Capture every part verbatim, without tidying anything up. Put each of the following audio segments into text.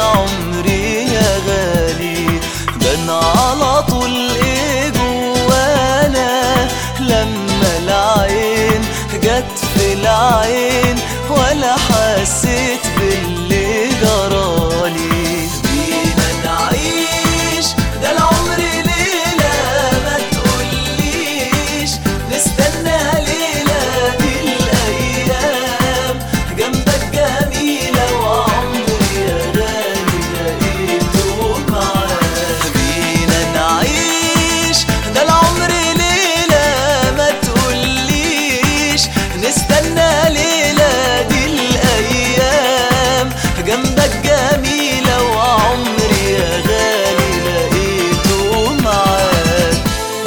عمري يا غالي. بان على طول ايه جوانا لما العين جت في العين، ولا حسيت باللي جرالي. بينا نعيش ده العمر ليلة، ما تقوليش نستنى ليلة دي الأيام جنبك جميلة، وعمري يا غالي لقيته معاك. بينا نعيش ده العمر ليلة، ما تقوليش نستنى ليلة دي الأيام جنبك جميلة، وعمري يا غالي لقيته معاك.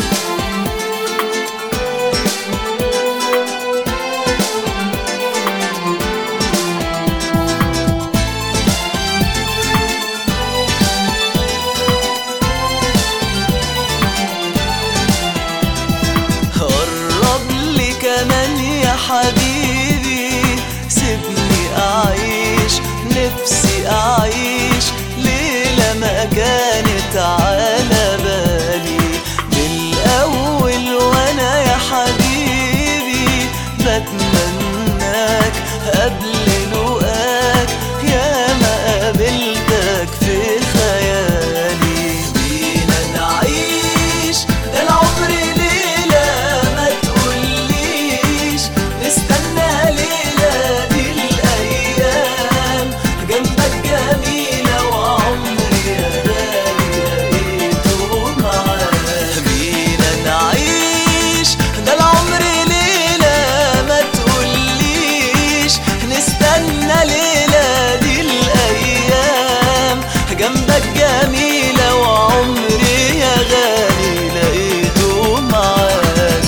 قرب لي كمان يا حبيبي، سيبني أعيش نفسي أعيش ليلة ما كانت على بالي. بالأول وأنا يا حبيبي بتمناك قبل لقاك، يا ما قابلتك في خيالي. بينا نعيش ده العمر ليلة، ما تقوليش نستنى ليلة دي الأيام جنبك جميلة، وعمري يا غالي لقيته معاك. بينا نعيش ده العمر ليلة، ما تقوليش نستنى ليلة دي الأيام جنبك جميلة، وعمري يا غالي لقيته معاك.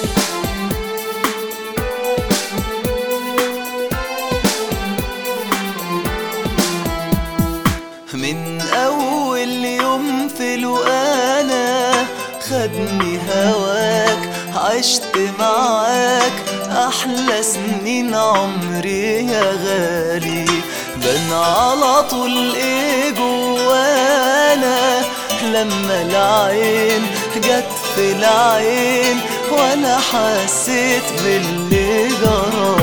من أول يوم في لقانا خدني هواك، عشت معاك أحلى سنين عمري يا غالي. بان على طول ايه جوانا لما العين جت في العين، ولا حسيت باللي جرالي.